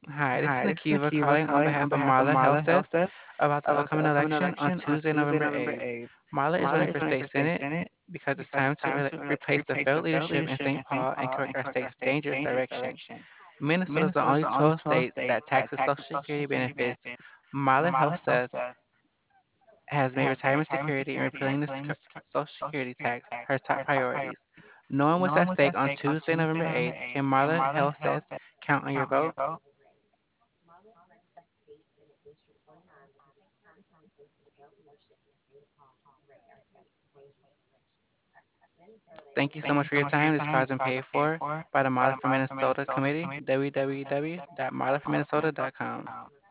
Hi, this is Nakiva calling on behalf of Marla Health Desk about the upcoming election on Tuesday, November 8th. Marla is running for state senate because it's time to replace the failed leadership in St. Paul and correct our state's dangerous direction. Minnesota is the only 12 states that taxes Social Security benefits. Marla Health Desk has made retirement security and repealing the Social Security tax her top priorities. Knowing what's at stake on Tuesday, November 8th, can Marla Health Desk count on your vote? Marla Health Desk State Senate District 29 will take time to replace the failed leadership in St. Paul and correct our state's dangerous direction. Minnesota Thank is you the so much for your time. This call has been paid for by the Marla for Minnesota Committee, www.marlaforminnesota.com.